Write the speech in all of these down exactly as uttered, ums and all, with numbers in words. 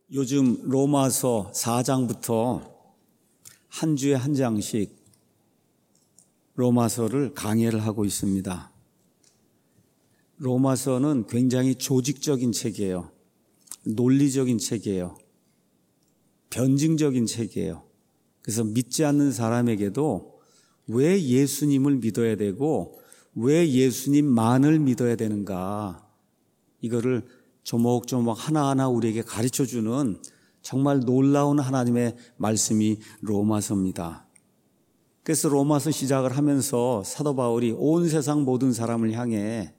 요즘 로마서 사 장부터 한 주에 한 장씩 로마서를 강해를 하고 있습니다. 로마서는 굉장히 조직적인 책이에요. 논리적인 책이에요. 변증적인 책이에요. 그래서 믿지 않는 사람에게도 왜 예수님을 믿어야 되고 왜 예수님만을 믿어야 되는가, 이거를 조목조목 하나하나 우리에게 가르쳐주는 정말 놀라운 하나님의 말씀이 로마서입니다. 그래서 로마서 시작을 하면서 사도 바울이 온 세상 모든 사람을 향해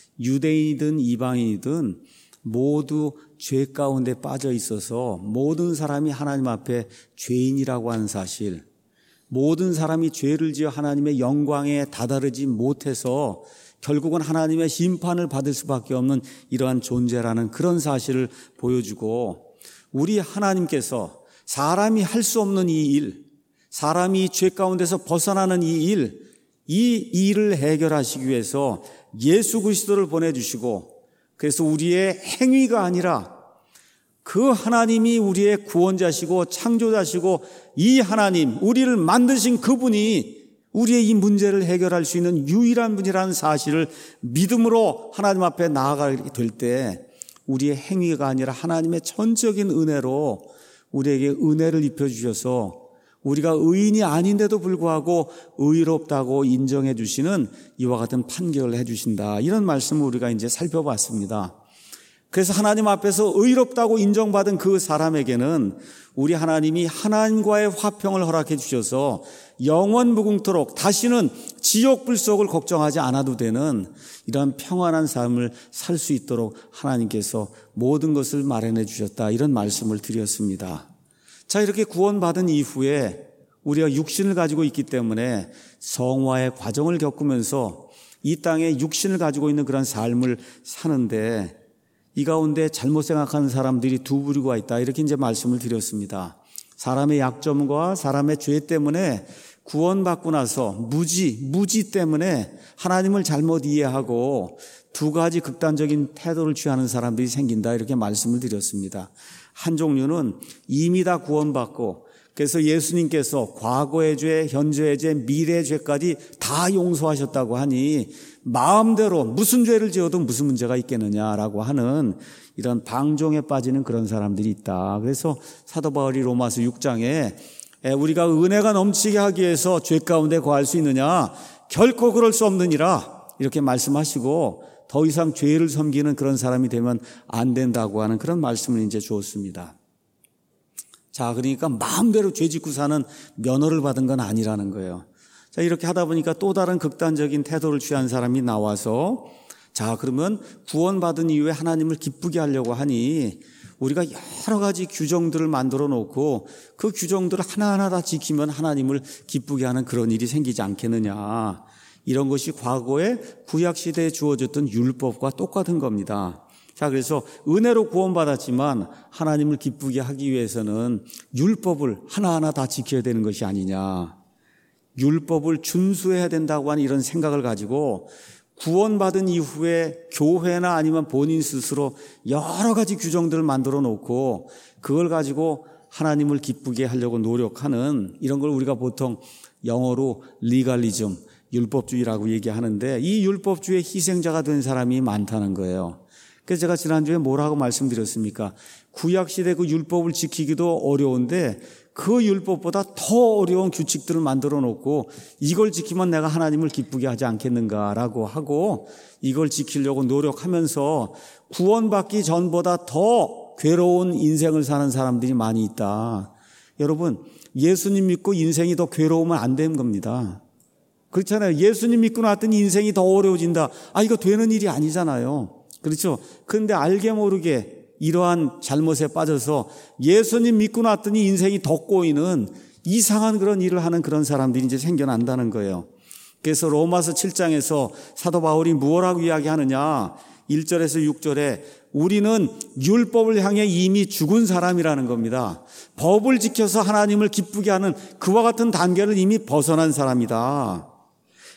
유대인이든 이방인이든 모두 죄 가운데 빠져 있어서 모든 사람이 하나님 앞에 죄인이라고 하는 사실, 모든 사람이 죄를 지어 하나님의 영광에 다다르지 못해서 결국은 하나님의 심판을 받을 수밖에 없는 이러한 존재라는 그런 사실을 보여주고, 우리 하나님께서 사람이 할 수 없는 이 일, 사람이 죄 가운데서 벗어나는 이 일, 이 일을 해결하시기 위해서 예수 그리스도를 보내주시고, 그래서 우리의 행위가 아니라 그 하나님이 우리의 구원자시고 창조자시고 이 하나님, 우리를 만드신 그분이 우리의 이 문제를 해결할 수 있는 유일한 분이라는 사실을 믿음으로 하나님 앞에 나아가게 될 때 우리의 행위가 아니라 하나님의 전적인 은혜로 우리에게 은혜를 입혀주셔서 우리가 의인이 아닌데도 불구하고 의롭다고 인정해 주시는 이와 같은 판결을 해 주신다, 이런 말씀을 우리가 이제 살펴봤습니다. 그래서 하나님 앞에서 의롭다고 인정받은 그 사람에게는 우리 하나님이 하나님과의 화평을 허락해 주셔서 영원 무궁토록 다시는 지옥 불속을 걱정하지 않아도 되는 이런 평안한 삶을 살 수 있도록 하나님께서 모든 것을 마련해 주셨다, 이런 말씀을 드렸습니다. 자, 이렇게 구원받은 이후에 우리가 육신을 가지고 있기 때문에 성화의 과정을 겪으면서 이 땅에 육신을 가지고 있는 그런 삶을 사는데, 이 가운데 잘못 생각하는 사람들이 두 부류가 있다, 이렇게 이제 말씀을 드렸습니다. 사람의 약점과 사람의 죄 때문에 구원받고 나서 무지, 무지 때문에 하나님을 잘못 이해하고 두 가지 극단적인 태도를 취하는 사람들이 생긴다, 이렇게 말씀을 드렸습니다. 한 종류는 이미 다 구원받고 그래서 예수님께서 과거의 죄, 현재의 죄, 미래의 죄까지 다 용서하셨다고 하니 마음대로 무슨 죄를 지어도 무슨 문제가 있겠느냐라고 하는 이런 방종에 빠지는 그런 사람들이 있다. 그래서 사도 바울이 로마서 육 장에 우리가 은혜가 넘치게 하기 위해서 죄 가운데 거할 수 있느냐? 결코 그럴 수 없느니라, 이렇게 말씀하시고 더 이상 죄를 섬기는 그런 사람이 되면 안 된다고 하는 그런 말씀을 이제 주었습니다. 자, 그러니까 마음대로 죄 짓고 사는 면허를 받은 건 아니라는 거예요. 자, 이렇게 하다 보니까 또 다른 극단적인 태도를 취한 사람이 나와서, 자, 그러면 구원받은 이후에 하나님을 기쁘게 하려고 하니 우리가 여러 가지 규정들을 만들어 놓고 그 규정들을 하나하나 다 지키면 하나님을 기쁘게 하는 그런 일이 생기지 않겠느냐. 이런 것이 과거에 구약시대에 주어졌던 율법과 똑같은 겁니다. 자, 그래서 은혜로 구원받았지만 하나님을 기쁘게 하기 위해서는 율법을 하나하나 다 지켜야 되는 것이 아니냐. 율법을 준수해야 된다고 하는 이런 생각을 가지고 구원받은 이후에 교회나 아니면 본인 스스로 여러 가지 규정들을 만들어 놓고 그걸 가지고 하나님을 기쁘게 하려고 노력하는 이런 걸 우리가 보통 영어로 리갈리즘, 율법주의라고 얘기하는데, 이 율법주의의 희생자가 된 사람이 많다는 거예요. 그래서 제가 지난주에 뭐라고 말씀드렸습니까? 구약시대 그 율법을 지키기도 어려운데 그 율법보다 더 어려운 규칙들을 만들어 놓고 이걸 지키면 내가 하나님을 기쁘게 하지 않겠는가라고 하고 이걸 지키려고 노력하면서 구원받기 전보다 더 괴로운 인생을 사는 사람들이 많이 있다. 여러분, 예수님 믿고 인생이 더 괴로우면 안 되는 겁니다. 그렇잖아요. 예수님 믿고 나왔더니 인생이 더 어려워진다. 아, 이거 되는 일이 아니잖아요. 그렇죠? 그런데 알게 모르게 이러한 잘못에 빠져서 예수님 믿고 났더니 인생이 더 꼬이는 이상한 그런 일을 하는 그런 사람들이 이제 생겨난다는 거예요. 그래서 로마서 칠 장에서 사도 바울이 무엇라고 이야기하느냐? 일 절에서 육 절에 우리는 율법을 향해 이미 죽은 사람이라는 겁니다. 법을 지켜서 하나님을 기쁘게 하는 그와 같은 단계를 이미 벗어난 사람이다.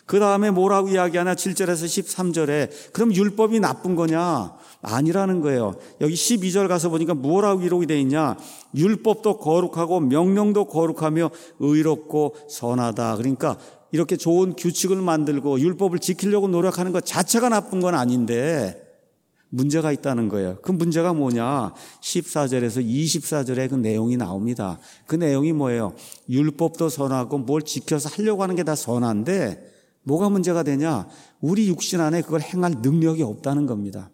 그 다음에 뭐라고 이야기하나 칠 절에서 십삼 절에 그럼 율법이 나쁜 거냐? 아니라는 거예요. 여기 십이 절 가서 보니까 뭐라고 기록이 되어 있냐? 율법도 거룩하고 명령도 거룩하며 의롭고 선하다. 그러니까 이렇게 좋은 규칙을 만들고 율법을 지키려고 노력하는 것 자체가 나쁜 건 아닌데 문제가 있다는 거예요. 그 문제가 뭐냐? 십사 절에서 이십사 절에 그 내용이 나옵니다. 그 내용이 뭐예요? 율법도 선하고 뭘 지켜서 하려고 하는 게 다 선한데 뭐가 문제가 되냐? 우리 육신 안에 그걸 행할 능력이 없다는 겁니다.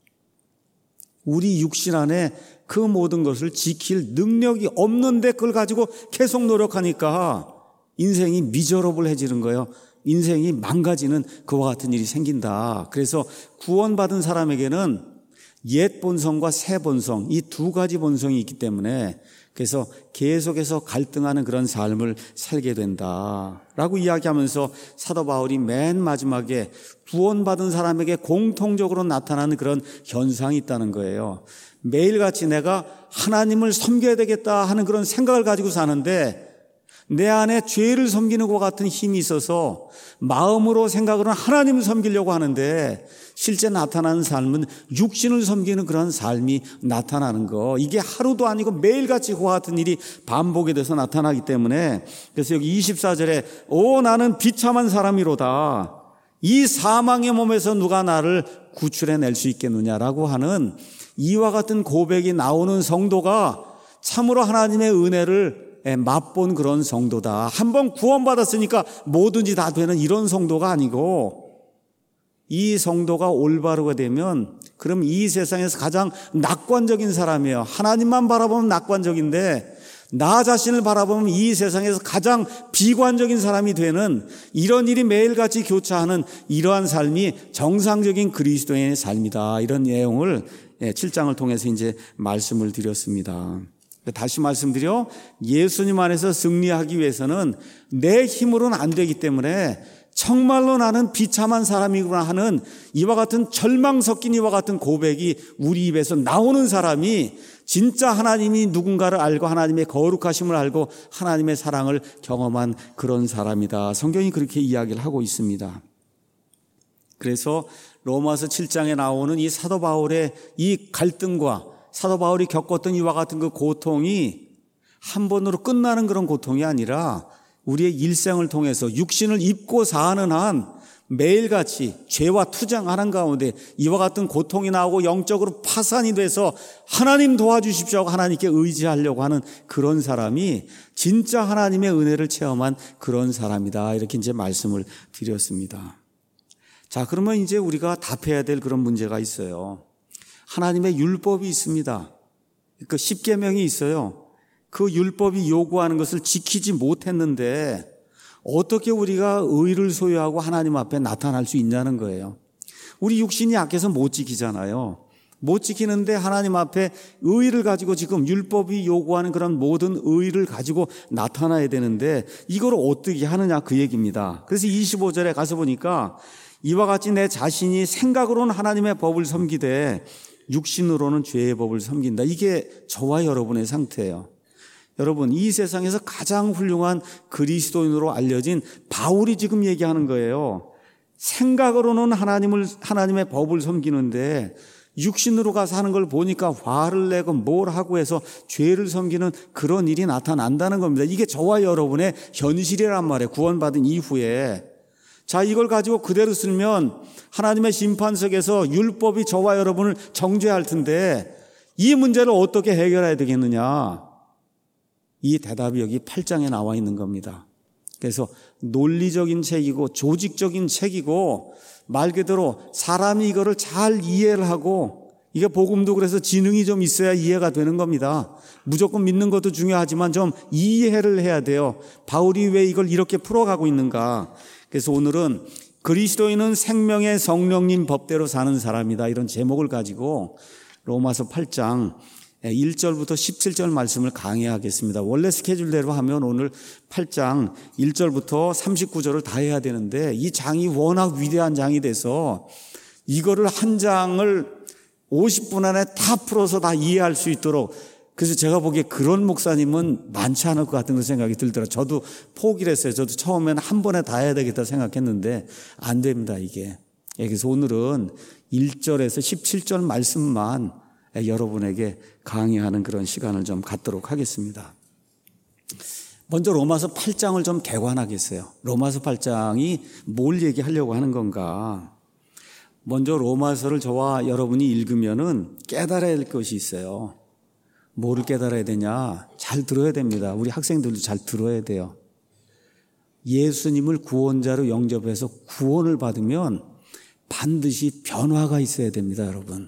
우리 육신 안에 그 모든 것을 지킬 능력이 없는데 그걸 가지고 계속 노력하니까 인생이 미저러블해지는 거예요. 인생이 망가지는 그와 같은 일이 생긴다. 그래서 구원받은 사람에게는 옛 본성과 새 본성, 이 두 가지 본성이 있기 때문에 그래서 계속해서 갈등하는 그런 삶을 살게 된다라고 이야기하면서 사도 바울이 맨 마지막에 구원받은 사람에게 공통적으로 나타나는 그런 현상이 있다는 거예요. 매일같이 내가 하나님을 섬겨야 되겠다 하는 그런 생각을 가지고 사는데 내 안에 죄를 섬기는 것 같은 힘이 있어서 마음으로 생각으로는 하나님을 섬기려고 하는데 실제 나타나는 삶은 육신을 섬기는 그런 삶이 나타나는 거. 이게 하루도 아니고 매일같이 그와 같은 일이 반복이 돼서 나타나기 때문에 그래서 여기 이십사 절에 오 나는 비참한 사람이로다. 이 사망의 몸에서 누가 나를 구출해낼 수 있겠느냐라고 하는 이와 같은 고백이 나오는 성도가 참으로 하나님의 은혜를 맛본 그런 성도다. 한번 구원받았으니까 뭐든지 다 되는 이런 성도가 아니고 이 성도가 올바르게 되면 그럼 이 세상에서 가장 낙관적인 사람이에요. 하나님만 바라보면 낙관적인데 나 자신을 바라보면 이 세상에서 가장 비관적인 사람이 되는 이런 일이 매일같이 교차하는 이러한 삶이 정상적인 그리스도인의 삶이다. 이런 내용을 칠 장을 통해서 이제 말씀을 드렸습니다. 다시 말씀드려 예수님 안에서 승리하기 위해서는 내 힘으로는 안 되기 때문에 정말로 나는 비참한 사람이구나 하는 이와 같은 절망 섞인 이와 같은 고백이 우리 입에서 나오는 사람이 진짜 하나님이 누군가를 알고 하나님의 거룩하심을 알고 하나님의 사랑을 경험한 그런 사람이다. 성경이 그렇게 이야기를 하고 있습니다. 그래서 로마서 칠 장에 나오는 이 사도 바울의 이 갈등과 사도 바울이 겪었던 이와 같은 그 고통이 한 번으로 끝나는 그런 고통이 아니라 우리의 일생을 통해서 육신을 입고 사는 한 매일같이 죄와 투쟁하는 가운데 이와 같은 고통이 나오고 영적으로 파산이 돼서 하나님 도와주십시오 하고 하나님께 의지하려고 하는 그런 사람이 진짜 하나님의 은혜를 체험한 그런 사람이다. 이렇게 이제 말씀을 드렸습니다. 자, 그러면 이제 우리가 답해야 될 그런 문제가 있어요. 하나님의 율법이 있습니다. 그 십계명이 있어요. 그 율법이 요구하는 것을 지키지 못했는데 어떻게 우리가 의를 소유하고 하나님 앞에 나타날 수 있냐는 거예요. 우리 육신이 약해서 못 지키잖아요. 못 지키는데 하나님 앞에 의를 가지고 지금 율법이 요구하는 그런 모든 의를 가지고 나타나야 되는데 이걸 어떻게 하느냐 그 얘기입니다. 그래서 이십오 절에 가서 보니까 이와 같이 내 자신이 생각으로는 하나님의 법을 섬기되 육신으로는 죄의 법을 섬긴다. 이게 저와 여러분의 상태예요. 여러분, 이 세상에서 가장 훌륭한 그리스도인으로 알려진 바울이 지금 얘기하는 거예요. 생각으로는 하나님을, 하나님의 법을 섬기는데 육신으로 가서 하는 걸 보니까 화를 내고 뭘 하고 해서 죄를 섬기는 그런 일이 나타난다는 겁니다. 이게 저와 여러분의 현실이란 말이에요. 구원받은 이후에. 자, 이걸 가지고 그대로 쓰면 하나님의 심판석에서 율법이 저와 여러분을 정죄할 텐데 이 문제를 어떻게 해결해야 되겠느냐? 이 대답이 여기 팔 장에 나와 있는 겁니다. 그래서 논리적인 책이고 조직적인 책이고 말 그대로 사람이 이거를 잘 이해를 하고 이게 복음도 그래서 지능이 좀 있어야 이해가 되는 겁니다. 무조건 믿는 것도 중요하지만 좀 이해를 해야 돼요. 바울이 왜 이걸 이렇게 풀어가고 있는가. 그래서 오늘은 그리스도인은 생명의 성령님 법대로 사는 사람이다. 이런 제목을 가지고 로마서 팔 장 일 절부터 십칠 절 말씀을 강의하겠습니다. 원래 스케줄대로 하면 오늘 팔 장 일 절부터 삼십구 절을 다 해야 되는데 이 장이 워낙 위대한 장이 돼서 이거를 한 장을 오십 분 안에 다 풀어서 다 이해할 수 있도록 그래서 제가 보기에 그런 목사님은 많지 않을 것 같은 생각이 들더라고요. 저도 포기를 했어요. 저도 처음에는 한 번에 다 해야 되겠다 생각했는데 안 됩니다, 이게. 그래서 오늘은 일 절에서 십칠 절 말씀만 여러분에게 강의하는 그런 시간을 좀 갖도록 하겠습니다. 먼저 로마서 팔 장을 좀 개관하겠어요. 로마서 팔 장이 뭘 얘기하려고 하는 건가. 먼저 로마서를 저와 여러분이 읽으면은 깨달아야 할 것이 있어요. 뭐를 깨달아야 되냐? 잘 들어야 됩니다. 우리 학생들도 잘 들어야 돼요. 예수님을 구원자로 영접해서 구원을 받으면 반드시 변화가 있어야 됩니다, 여러분.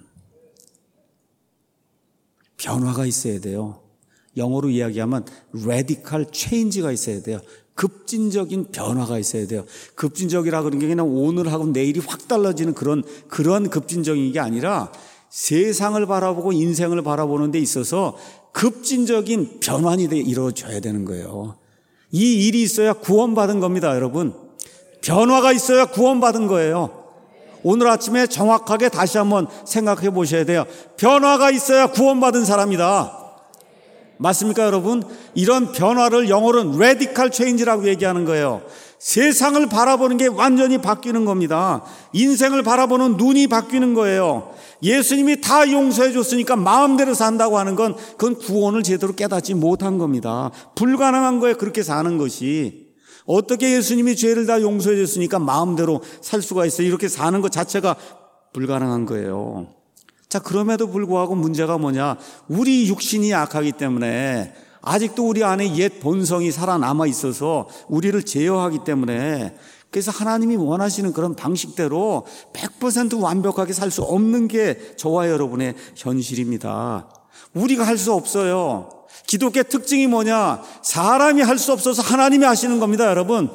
변화가 있어야 돼요. 영어로 이야기하면 radical change가 있어야 돼요. 급진적인 변화가 있어야 돼요. 급진적이라 그런 게 그냥 오늘하고 내일이 확 달라지는 그런, 그런 급진적인 게 아니라 세상을 바라보고 인생을 바라보는 데 있어서 급진적인 변환이 이루어져야 되는 거예요. 이 일이 있어야 구원받은 겁니다, 여러분. 변화가 있어야 구원받은 거예요. 오늘 아침에 정확하게 다시 한번 생각해 보셔야 돼요. 변화가 있어야 구원받은 사람이다. 맞습니까, 여러분? 이런 변화를 영어로는 radical change라고 얘기하는 거예요. 세상을 바라보는 게 완전히 바뀌는 겁니다. 인생을 바라보는 눈이 바뀌는 거예요. 예수님이 다 용서해 줬으니까 마음대로 산다고 하는 건 그건 구원을 제대로 깨닫지 못한 겁니다. 불가능한 거예요, 그렇게 사는 것이. 어떻게 예수님이 죄를 다 용서해 줬으니까 마음대로 살 수가 있어요. 이렇게 사는 것 자체가 불가능한 거예요. 자, 그럼에도 불구하고 문제가 뭐냐? 우리 육신이 약하기 때문에 아직도 우리 안에 옛 본성이 살아남아 있어서 우리를 제어하기 때문에 그래서 하나님이 원하시는 그런 방식대로 백 퍼센트 완벽하게 살 수 없는 게 저와 여러분의 현실입니다. 우리가 할 수 없어요. 기독교의 특징이 뭐냐? 사람이 할 수 없어서 하나님이 하시는 겁니다, 여러분.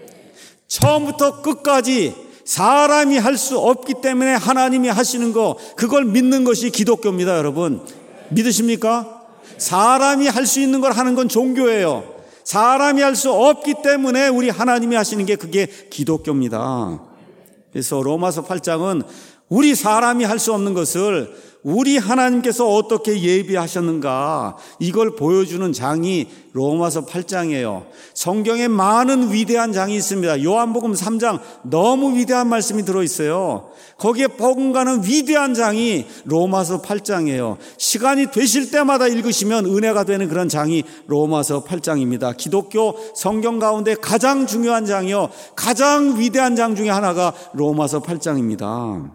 처음부터 끝까지 사람이 할 수 없기 때문에 하나님이 하시는 거, 그걸 믿는 것이 기독교입니다, 여러분. 믿으십니까? 사람이 할 수 있는 걸 하는 건 종교예요. 사람이 할 수 없기 때문에 우리 하나님이 하시는 게 그게 기독교입니다. 그래서 로마서 팔 장은 우리 사람이 할 수 없는 것을 우리 하나님께서 어떻게 예비하셨는가, 이걸 보여주는 장이 로마서 팔 장이에요. 성경에 많은 위대한 장이 있습니다. 요한복음 삼 장 너무 위대한 말씀이 들어있어요. 거기에 버금가는 위대한 장이 로마서 팔 장이에요. 시간이 되실 때마다 읽으시면 은혜가 되는 그런 장이 로마서 팔 장입니다. 기독교 성경 가운데 가장 중요한 장이요, 가장 위대한 장 중에 하나가 로마서 팔 장입니다.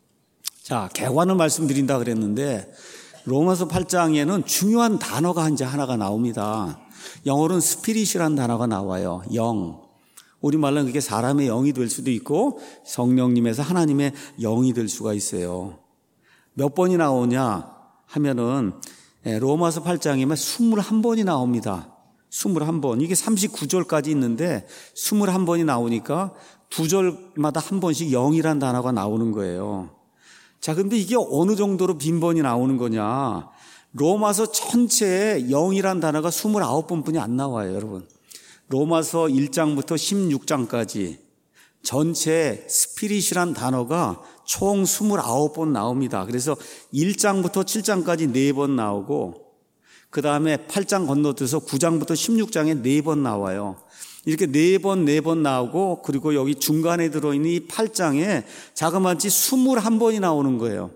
자, 개관을 말씀드린다 그랬는데 로마서 팔 장에는 중요한 단어가 이제 하나가 나옵니다. 영어로는 스피릿이라는 단어가 나와요. 영. 우리말로는 그게 사람의 영이 될 수도 있고 성령님에서 하나님의 영이 될 수가 있어요. 몇 번이 나오냐 하면은 로마서 팔 장이면 이십일 번이 나옵니다. 이십일 번. 이게 삼십구 절까지 있는데 이십일 번이 나오니까 두 절마다 한 번씩 영이라는 단어가 나오는 거예요. 자, 근데 이게 어느 정도로 빈번이 나오는 거냐? 로마서 전체에 영이란 단어가 이십구 번뿐이 안 나와요, 여러분. 로마서 일 장부터 십육 장까지 전체 스피릿이란 단어가 총 이십구 번 나옵니다. 그래서 일 장부터 칠 장까지 네 번 나오고 그 다음에 팔 장 건너뛰어서 구 장부터 십육 장에 네 번 나와요. 이렇게 네 번, 네 번 나오고 그리고 여기 중간에 들어있는 이 팔 장에 자그마치 이십일 번이 나오는 거예요.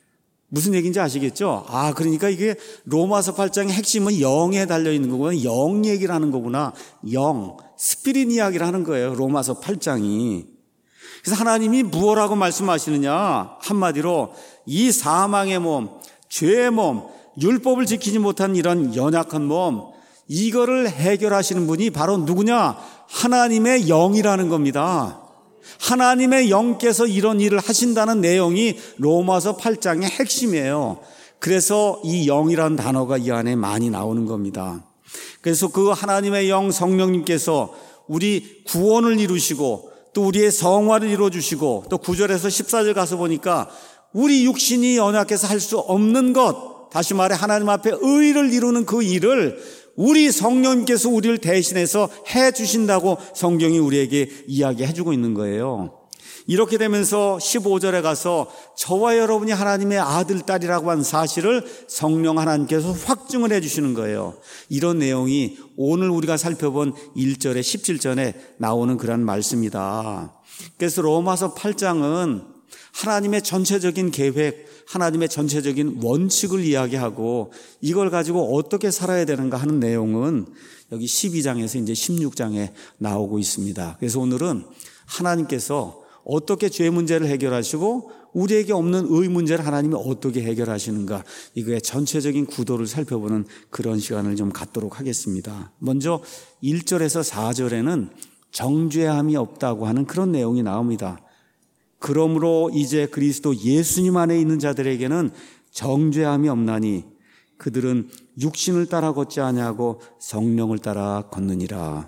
무슨 얘기인지 아시겠죠? 아, 그러니까 이게 로마서 팔 장의 핵심은 영에 달려있는 거구나. 영 얘기를 하는 거구나. 영, 스피릿 이야기를 하는 거예요, 로마서 팔 장이. 그래서 하나님이 무엇라고 말씀하시느냐? 한마디로 이 사망의 몸, 죄의 몸, 율법을 지키지 못한 이런 연약한 몸, 이거를 해결하시는 분이 바로 누구냐? 하나님의 영이라는 겁니다. 하나님의 영께서 이런 일을 하신다는 내용이 로마서 팔 장의 핵심이에요. 그래서 이 영이라는 단어가 이 안에 많이 나오는 겁니다. 그래서 그 하나님의 영 성령님께서 우리 구원을 이루시고 또 우리의 성화를 이루어주시고 또 구 절에서 십사 절 가서 보니까 우리 육신이 연약해서 할 수 없는 것, 다시 말해 하나님 앞에 의를 이루는 그 일을 우리 성령님께서 우리를 대신해서 해 주신다고 성경이 우리에게 이야기해 주고 있는 거예요. 이렇게 되면서 십오 절에 가서 저와 여러분이 하나님의 아들, 딸이라고 한 사실을 성령 하나님께서 확증을 해주시는 거예요. 이런 내용이 오늘 우리가 살펴본 일 절에 십칠 절에 나오는 그런 말씀이다. 그래서 로마서 팔 장은 하나님의 전체적인 계획, 하나님의 전체적인 원칙을 이야기하고 이걸 가지고 어떻게 살아야 되는가 하는 내용은 여기 십이 장에서 이제 십육 장에 나오고 있습니다. 그래서 오늘은 하나님께서 어떻게 죄 문제를 해결하시고 우리에게 없는 의 문제를 하나님이 어떻게 해결하시는가, 이거의 전체적인 구도를 살펴보는 그런 시간을 좀 갖도록 하겠습니다. 먼저 일 절에서 사 절에는 정죄함이 없다고 하는 그런 내용이 나옵니다. 그러므로 이제 그리스도 예수님 안에 있는 자들에게는 정죄함이 없나니 그들은 육신을 따라 걷지 아니하고 성령을 따라 걷느니라.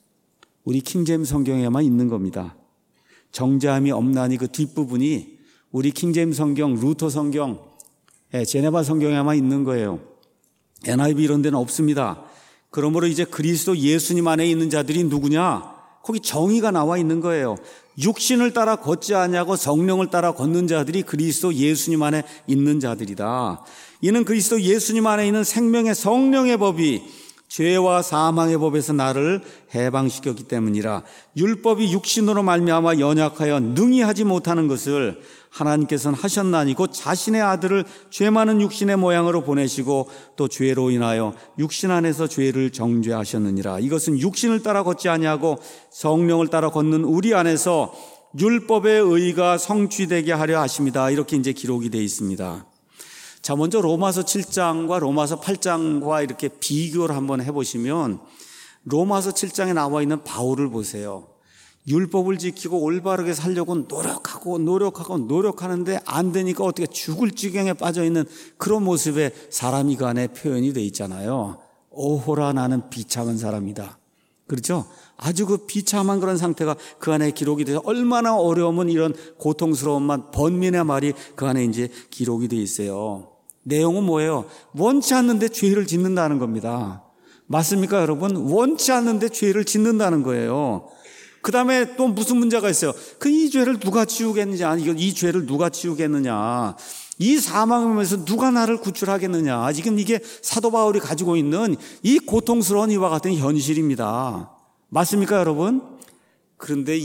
우리 킹제임스 성경에만 있는 겁니다. 정죄함이 없나니 그 뒷부분이 우리 킹제임스 성경, 루터 성경, 제네바 성경에만 있는 거예요. 엔아이브이 이런 데는 없습니다. 그러므로 이제 그리스도 예수님 안에 있는 자들이 누구냐? 거기 정의가 나와 있는 거예요. 육신을 따라 걷지 아니하고 성령을 따라 걷는 자들이 그리스도 예수님 안에 있는 자들이다. 이는 그리스도 예수님 안에 있는 생명의 성령의 법이 죄와 사망의 법에서 나를 해방시켰기 때문이라. 율법이 육신으로 말미암아 연약하여 능히 하지 못하는 것을 하나님께서는 하셨나니 곧 자신의 아들을 죄 많은 육신의 모양으로 보내시고 또 죄로 인하여 육신 안에서 죄를 정죄하셨느니라. 이것은 육신을 따라 걷지 아니하고 성령을 따라 걷는 우리 안에서 율법의 의가 성취되게 하려 하십니다. 이렇게 이제 기록이 되어 있습니다. 자, 먼저 로마서 칠 장과 로마서 팔 장과 이렇게 비교를 한번 해보시면 로마서 칠 장에 나와 있는 바울을 보세요. 율법을 지키고 올바르게 살려고 노력하고 노력하고 노력하는데 안 되니까 어떻게 죽을 지경에 빠져있는 그런 모습의 사람이 그 안에 표현이 되어 있잖아요. 오호라 나는 비참한 사람이다. 그렇죠? 아주 그 비참한 그런 상태가 그 안에 기록이 돼서 얼마나 어려우면 이런 고통스러움만 번민의 말이 그 안에 이제 기록이 되어 있어요. 내용은 뭐예요? 원치 않는데 죄를 짓는다는 겁니다. 맞습니까, 여러분? 원치 않는데 죄를 짓는다는 거예요. 그 다음에 또 무슨 문제가 있어요? 그 이 죄를 누가 지우겠느냐? 이 죄를 누가 지우겠느냐? 이 사망에서 누가 나를 구출하겠느냐? 지금 이게 사도 바울이 가지고 있는 이 고통스러운 이와 같은 현실입니다. 맞습니까, 여러분? 그런데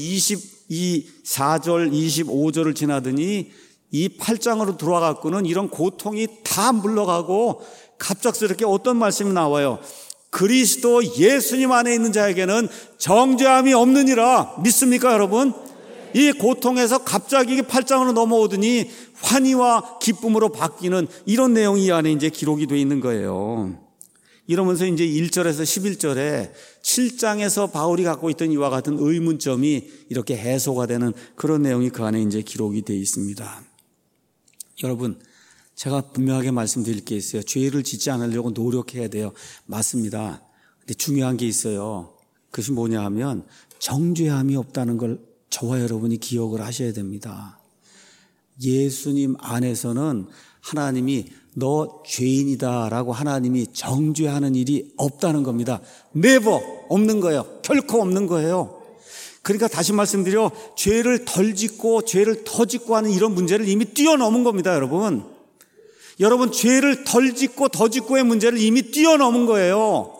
이십사 절, 이십오 절을 지나더니 이 팔 장으로 들어와갖고는 이런 고통이 다 물러가고 갑작스럽게 어떤 말씀이 나와요? 그리스도 예수님 안에 있는 자에게는 정죄함이 없느니라. 믿습니까, 여러분? 이 고통에서 갑자기 팔 장으로 넘어오더니 환희와 기쁨으로 바뀌는 이런 내용이 이 안에 이제 기록이 되어 있는 거예요. 이러면서 이제 일 절에서 십일 절에 칠 장에서 바울이 갖고 있던 이와 같은 의문점이 이렇게 해소가 되는 그런 내용이 그 안에 이제 기록이 되어 있습니다. 여러분, 제가 분명하게 말씀드릴 게 있어요. 죄를 짓지 않으려고 노력해야 돼요. 맞습니다. 근데 중요한 게 있어요. 그것이 뭐냐 하면 정죄함이 없다는 걸 저와 여러분이 기억을 하셔야 됩니다. 예수님 안에서는 하나님이 너 죄인이다라고 하나님이 정죄하는 일이 없다는 겁니다. never 없는 거예요. 결코 없는 거예요. 그러니까 다시 말씀드려, 죄를 덜 짓고 죄를 더 짓고 하는 이런 문제를 이미 뛰어넘은 겁니다, 여러분. 여러분, 죄를 덜 짓고 더 짓고의 문제를 이미 뛰어넘은 거예요.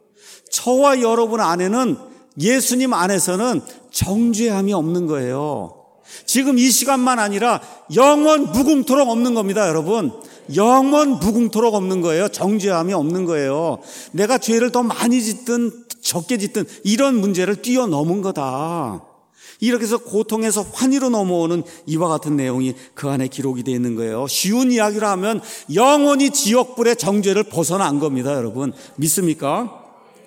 저와 여러분 안에는, 예수님 안에서는 정죄함이 없는 거예요. 지금 이 시간만 아니라 영원 무궁토록 없는 겁니다, 여러분. 영원 무궁토록 없는 거예요. 정죄함이 없는 거예요. 내가 죄를 더 많이 짓든 적게 짓든 이런 문제를 뛰어넘은 거다. 이렇게 해서 고통에서 환희로 넘어오는 이와 같은 내용이 그 안에 기록이 되어 있는 거예요. 쉬운 이야기로 하면 영원히 지옥불의 정죄를 벗어난 겁니다, 여러분. 믿습니까?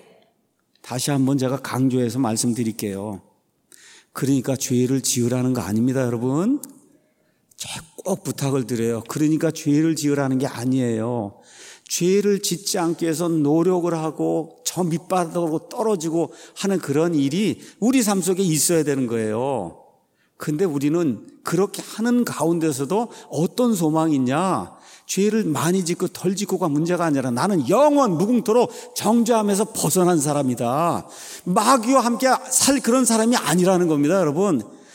다시 한번 제가 강조해서 말씀드릴게요. 그러니까 죄를 지으라는 거 아닙니다, 여러분. 제가 꼭 부탁을 드려요. 그러니까 죄를 지으라는 게 아니에요. 죄를 짓지 않기 위해서 노력을 하고 저 밑바닥으로 떨어지고 하는 그런 일이 우리 삶 속에 있어야 되는 거예요. 근데 우리는 그렇게 하는 가운데서도 어떤 소망이 있냐? 죄를 많이 짓고 덜 짓고가 문제가 아니라 나는 영원 무궁토록 정죄함에서 벗어난 사람이다. 마귀와 함께 살 그런 사람이 아니라는 겁니다, 여러분.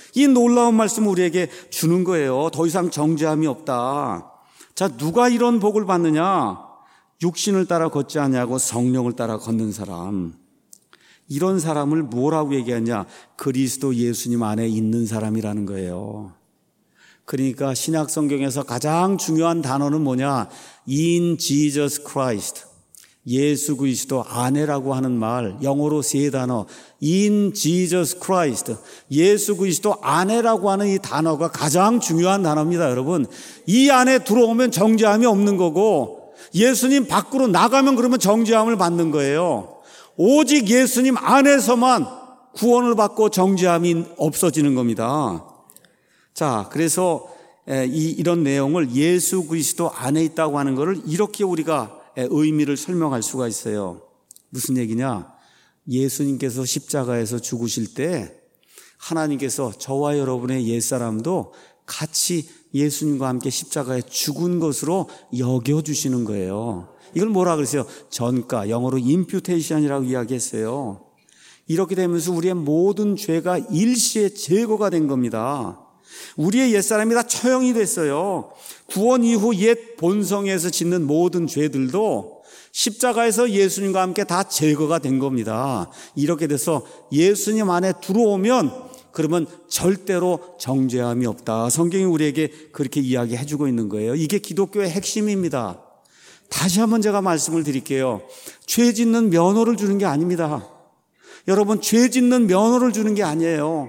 이 놀라운 말씀을 우리에게 주는 거예요. 더 이상 정죄함이 없다. 자, 누가 이런 복을 받느냐? 육신을 따라 걷지 아니하고 성령을 따라 걷는 사람. 이런 사람을 뭐라고 얘기하냐? 그리스도 예수님 안에 있는 사람이라는 거예요. 그러니까 신약 성경에서 가장 중요한 단어는 뭐냐? In Jesus Christ. 예수 그리스도 안에라고 하는 말, 영어로 세 단어. In Jesus Christ. 예수 그리스도 안에라고 하는 이 단어가 가장 중요한 단어입니다, 여러분. 이 안에 들어오면 정죄함이 없는 거고, 예수님 밖으로 나가면 그러면 정죄함을 받는 거예요. 오직 예수님 안에서만 구원을 받고 정죄함이 없어지는 겁니다. 자, 그래서 이, 이런 내용을 예수 그리스도 안에 있다고 하는 것을 이렇게 우리가 의미를 설명할 수가 있어요. 무슨 얘기냐? 예수님께서 십자가에서 죽으실 때 하나님께서 저와 여러분의 옛사람도 같이 예수님과 함께 십자가에 죽은 것으로 여겨주시는 거예요. 이걸 뭐라 그랬어요? 전가, 영어로 imputation이라고 이야기했어요. 이렇게 되면서 우리의 모든 죄가 일시에 제거가 된 겁니다. 우리의 옛사람이 다 처형이 됐어요. 구원 이후 옛 본성에서 짓는 모든 죄들도 십자가에서 예수님과 함께 다 제거가 된 겁니다. 이렇게 돼서 예수님 안에 들어오면 그러면 절대로 정죄함이 없다. 성경이 우리에게 그렇게 이야기해 주고 있는 거예요. 이게 기독교의 핵심입니다. 다시 한번 제가 말씀을 드릴게요. 죄 짓는 면허를 주는 게 아닙니다. 여러분, 죄 짓는 면허를 주는 게 아니에요.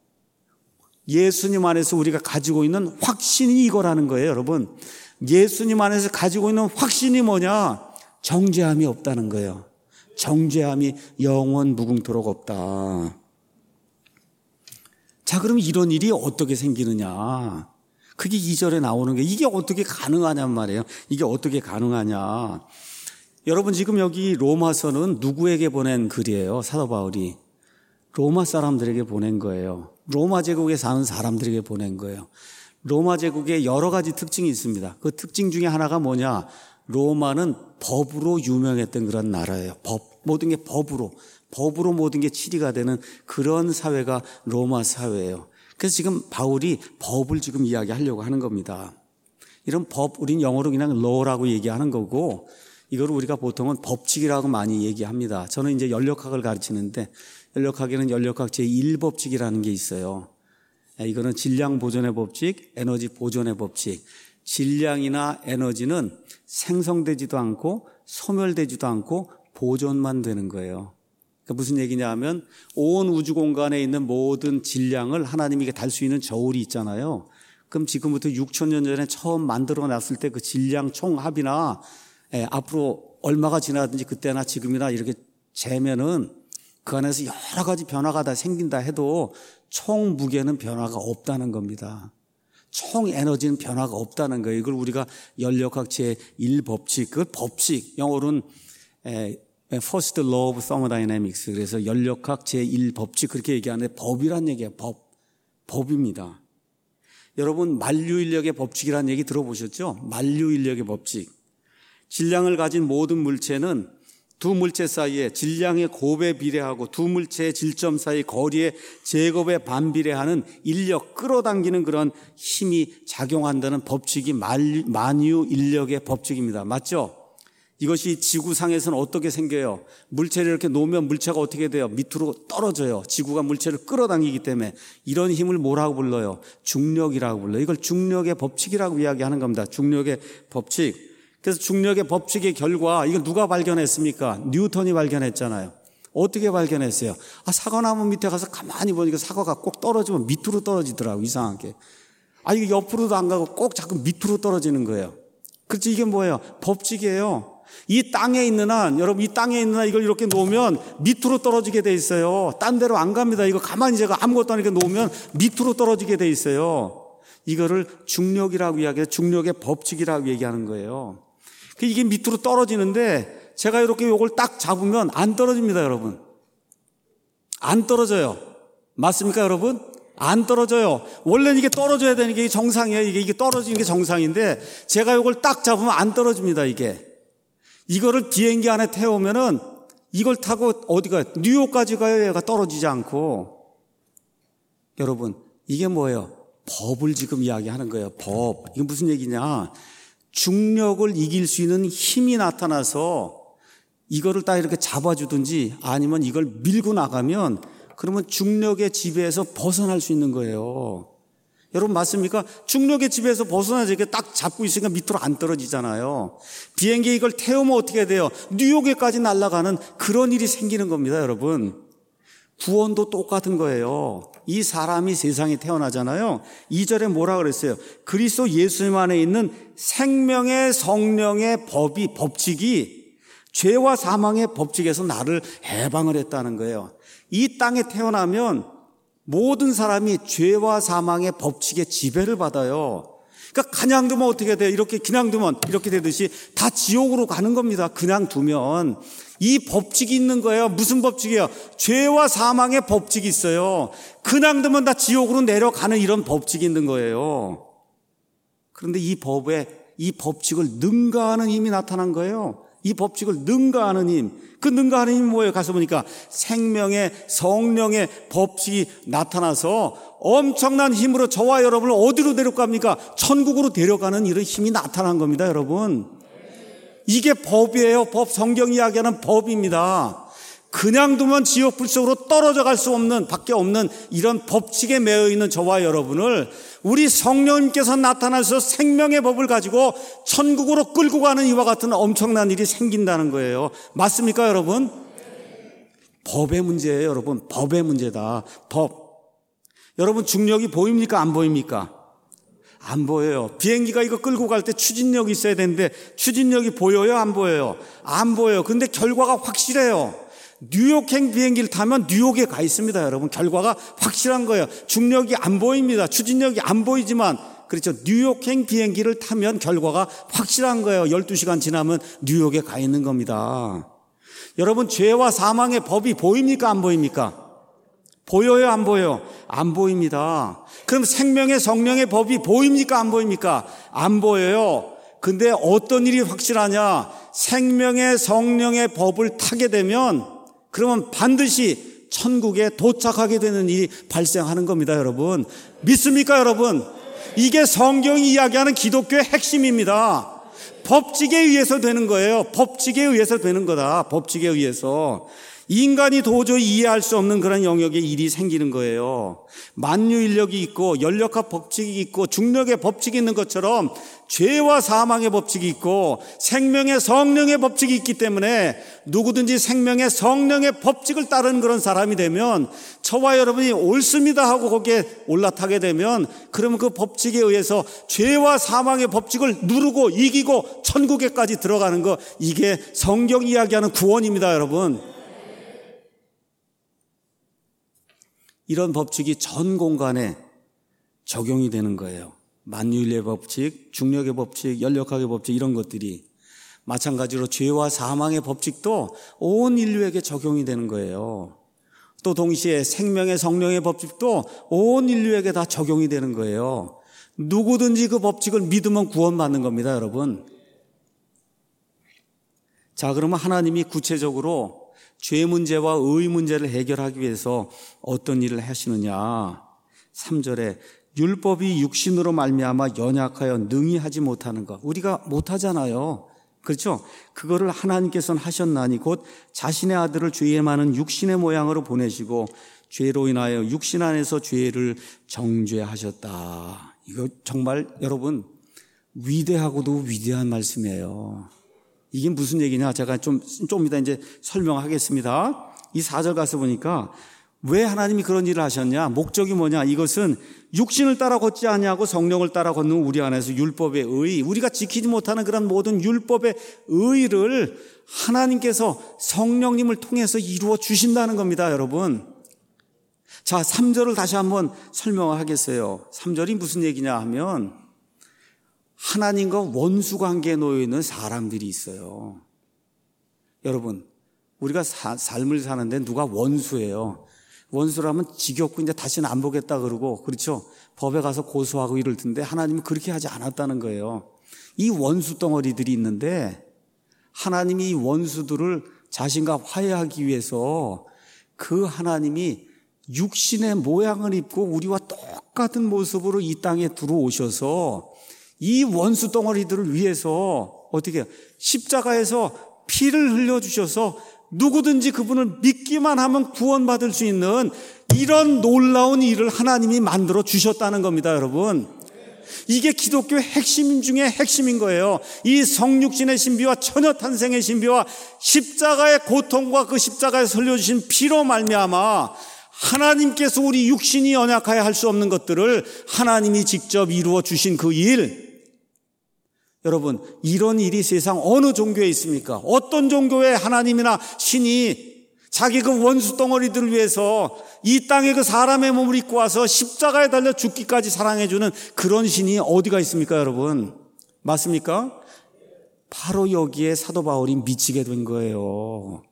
예수님 안에서 우리가 가지고 있는 확신이 이거라는 거예요, 여러분. 예수님 안에서 가지고 있는 확신이 뭐냐? 정죄함이 없다는 거예요. 정죄함이 영원 무궁토록 없다. 자, 그럼 이런 일이 어떻게 생기느냐? 그게 이 절에 나오는 게 이게 어떻게 가능하냔 말이에요. 이게 어떻게 가능하냐? 여러분, 지금 여기 로마서는 누구에게 보낸 글이에요? 사도 바울이 로마 사람들에게 보낸 거예요. 로마 제국에 사는 사람들에게 보낸 거예요. 로마 제국에 여러 가지 특징이 있습니다. 그 특징 중에 하나가 뭐냐? 로마는 법으로 유명했던 그런 나라예요. 법, 모든 게 법으로, 법으로 모든 게 치리가 되는 그런 사회가 로마 사회예요. 그래서 지금 바울이 법을 지금 이야기하려고 하는 겁니다. 이런 법, 우린 영어로 그냥 law라고 얘기하는 거고, 이걸 우리가 보통은 법칙이라고 많이 얘기합니다. 저는 이제 연력학을 가르치는데, 연력학에는 연력학 제일 법칙이라는 게 있어요. 이거는 질량 보존의 법칙, 에너지 보존의 법칙. 질량이나 에너지는 생성되지도 않고 소멸되지도 않고 보존만 되는 거예요. 그러니까 무슨 얘기냐 하면 온 우주 공간에 있는 모든 질량을 하나님에게 달 수 있는 저울이 있잖아요. 그럼 지금부터 육천 년 전에 처음 만들어 놨을 때 그 질량 총합이나 예, 앞으로 얼마가 지나든지 그때나 지금이나 이렇게 재면은 그 안에서 여러 가지 변화가 다 생긴다 해도 총 무게는 변화가 없다는 겁니다. 총 에너지는 변화가 없다는 거예요. 이걸 우리가 연력학 제일 법칙, 그걸 법칙, 영어로는 에, First Law of Thermodynamics, 그래서 연력학 제일 법칙 그렇게 얘기하는데 법이란 얘기예요. 법, 법입니다. 여러분, 만류인력의 법칙이라는 얘기 들어보셨죠? 만류인력의 법칙. 질량을 가진 모든 물체는 두 물체 사이에 질량의 곱에 비례하고 두 물체의 질점 사이 거리의 제곱에 반비례하는 인력, 끌어당기는 그런 힘이 작용한다는 법칙이 만유 인력의 법칙입니다. 맞죠? 이것이 지구상에서는 어떻게 생겨요? 물체를 이렇게 놓으면 물체가 어떻게 돼요? 밑으로 떨어져요. 지구가 물체를 끌어당기기 때문에. 이런 힘을 뭐라고 불러요? 중력이라고 불러요. 이걸 중력의 법칙이라고 이야기하는 겁니다. 중력의 법칙. 그래서 중력의 법칙의 결과, 이걸 누가 발견했습니까? 뉴턴이 발견했잖아요. 어떻게 발견했어요? 아, 사과나무 밑에 가서 가만히 보니까 사과가 꼭 떨어지면 밑으로 떨어지더라고, 이상하게. 아, 이게 옆으로도 안 가고 꼭 자꾸 밑으로 떨어지는 거예요. 그렇지, 이게 뭐예요? 법칙이에요. 이 땅에 있는 한, 여러분, 이 땅에 있는 한 이걸 이렇게 놓으면 밑으로 떨어지게 돼 있어요. 딴 데로 안 갑니다. 이거 가만히 제가 아무것도 안 이렇게 놓으면 밑으로 떨어지게 돼 있어요. 이거를 중력이라고 이야기해요. 중력의 법칙이라고 얘기하는 거예요. 이게 밑으로 떨어지는데 제가 이렇게 이걸 딱 잡으면 안 떨어집니다, 여러분. 안 떨어져요. 맞습니까, 여러분? 안 떨어져요. 원래는 이게 떨어져야 되는 게 정상이에요. 이게, 이게 떨어지는 게 정상인데 제가 이걸 딱 잡으면 안 떨어집니다, 이게. 이거를 비행기 안에 태우면은 이걸 타고 어디가 뉴욕까지 가요. 얘가 떨어지지 않고. 여러분, 이게 뭐예요? 법을 지금 이야기하는 거예요. 법. 이게 무슨 얘기냐? 중력을 이길 수 있는 힘이 나타나서 이거를 딱 이렇게 잡아주든지 아니면 이걸 밀고 나가면 그러면 중력의 지배에서 벗어날 수 있는 거예요. 여러분 맞습니까? 중력의 지배에서 벗어나서 이렇게 딱 잡고 있으니까 밑으로 안 떨어지잖아요. 비행기에 이걸 태우면 어떻게 돼요? 뉴욕에까지 날아가는 그런 일이 생기는 겁니다, 여러분. 구원도 똑같은 거예요. 이 사람이 세상에 태어나잖아요. 이 절에 뭐라 그랬어요? 그리스도 예수님 안에 있는 생명의 성령의 법이, 법칙이 죄와 사망의 법칙에서 나를 해방을 했다는 거예요. 이 땅에 태어나면 모든 사람이 죄와 사망의 법칙의 지배를 받아요. 그러니까 그냥 두면 어떻게 돼요? 이렇게 그냥 두면 이렇게 되듯이 다 지옥으로 가는 겁니다. 그냥 두면. 이 법칙이 있는 거예요. 무슨 법칙이에요? 죄와 사망의 법칙이 있어요. 그냥 두면 다 지옥으로 내려가는 이런 법칙이 있는 거예요. 그런데 이 법에 이 법칙을 능가하는 힘이 나타난 거예요. 이 법칙을 능가하는 힘. 그 능가하는 힘이 뭐예요? 가서 보니까 생명의 성령의 법칙이 나타나서 엄청난 힘으로 저와 여러분을 어디로 데려갑니까? 천국으로 데려가는 이런 힘이 나타난 겁니다, 여러분. 이게 법이에요. 법, 성경 이야기하는 법입니다. 그냥 두면 지옥 불속으로 떨어져 갈 수 없는, 밖에 없는 이런 법칙에 매여 있는 저와 여러분을 우리 성령님께서 나타나서 생명의 법을 가지고 천국으로 끌고 가는 이와 같은 엄청난 일이 생긴다는 거예요. 맞습니까, 여러분? 법의 문제예요, 여러분. 법의 문제다. 법. 여러분, 중력이 보입니까? 안 보입니까? 안 보여요. 비행기가 이거 끌고 갈 때 추진력이 있어야 되는데 추진력이 보여요? 안 보여요? 안 보여요. 근데 결과가 확실해요. 뉴욕행 비행기를 타면 뉴욕에 가 있습니다, 여러분. 결과가 확실한 거예요. 중력이 안 보입니다. 추진력이 안 보이지만, 그렇죠. 뉴욕행 비행기를 타면 결과가 확실한 거예요. 열두 시간 지나면 뉴욕에 가 있는 겁니다. 여러분, 죄와 사망의 법이 보입니까? 안 보입니까? 보여요? 안 보여요? 안 보입니다. 그럼 생명의 성령의 법이 보입니까? 안 보입니까? 안 보여요. 근데 어떤 일이 확실하냐? 생명의 성령의 법을 타게 되면 그러면 반드시 천국에 도착하게 되는 일이 발생하는 겁니다, 여러분. 믿습니까, 여러분? 이게 성경이 이야기하는 기독교의 핵심입니다. 법칙에 의해서 되는 거예요. 법칙에 의해서 되는 거다. 법칙에 의해서. 인간이 도저히 이해할 수 없는 그런 영역의 일이 생기는 거예요. 만유인력이 있고 연력학 법칙이 있고 중력의 법칙이 있는 것처럼 죄와 사망의 법칙이 있고 생명의 성령의 법칙이 있기 때문에 누구든지 생명의 성령의 법칙을 따르는 그런 사람이 되면 저와 여러분이 옳습니다 하고 거기에 올라타게 되면 그러면 그 법칙에 의해서 죄와 사망의 법칙을 누르고 이기고 천국에까지 들어가는 거, 이게 성경 이야기하는 구원입니다, 여러분. 이런 법칙이 전 공간에 적용이 되는 거예요. 만유인력의 법칙, 중력의 법칙, 연력학의 법칙, 이런 것들이 마찬가지로 죄와 사망의 법칙도 온 인류에게 적용이 되는 거예요. 또 동시에 생명의 성령의 법칙도 온 인류에게 다 적용이 되는 거예요. 누구든지 그 법칙을 믿으면 구원받는 겁니다, 여러분. 자, 그러면 하나님이 구체적으로 죄 문제와 의 문제를 해결하기 위해서 어떤 일을 하시느냐. 삼 절에 율법이 육신으로 말미암아 연약하여 능히 하지 못하는 것. 우리가 못하잖아요. 그렇죠? 그거를 하나님께서는 하셨나니 곧 자신의 아들을 죄에 많은 육신의 모양으로 보내시고 죄로 인하여 육신 안에서 죄를 정죄하셨다. 이거 정말 여러분 위대하고도 위대한 말씀이에요. 이게 무슨 얘기냐? 제가 좀, 좀 이따 이제 설명하겠습니다. 이 사 절 가서 보니까 왜 하나님이 그런 일을 하셨냐? 목적이 뭐냐? 이것은 육신을 따라 걷지 아니하고 성령을 따라 걷는 우리 안에서 율법의 의, 우리가 지키지 못하는 그런 모든 율법의 의를 하나님께서 성령님을 통해서 이루어 주신다는 겁니다, 여러분. 자, 삼 절을 다시 한번 설명하겠어요. 삼 절이 무슨 얘기냐 하면 하나님과 원수 관계에 놓여 있는 사람들이 있어요. 여러분, 우리가 사, 삶을 사는데 누가 원수예요? 원수라면 지겹고 이제 다시는 안 보겠다 그러고, 그렇죠? 법에 가서 고소하고 이럴 텐데 하나님은 그렇게 하지 않았다는 거예요. 이 원수 덩어리들이 있는데 하나님이 이 원수들을 자신과 화해하기 위해서 그 하나님이 육신의 모양을 입고 우리와 똑같이 똑같은 모습으로 이 땅에 들어오셔서 이 원수 덩어리들을 위해서 어떻게 십자가에서 피를 흘려주셔서 누구든지 그분을 믿기만 하면 구원받을 수 있는 이런 놀라운 일을 하나님이 만들어 주셨다는 겁니다, 여러분. 이게 기독교의 핵심 중에 핵심인 거예요. 이 성육신의 신비와 처녀탄생의 신비와 십자가의 고통과 그 십자가에 흘려주신 피로 말미암아 하나님께서 우리 육신이 연약하여 할 수 없는 것들을 하나님이 직접 이루어 주신 그 일, 여러분, 이런 일이 세상 어느 종교에 있습니까? 어떤 종교에 하나님이나 신이 자기 그 원수 덩어리들을 위해서 이 땅에 그 사람의 몸을 입고 와서 십자가에 달려 죽기까지 사랑해주는 그런 신이 어디가 있습니까, 여러분? 맞습니까? 바로 여기에 사도 바울이 미치게 된 거예요.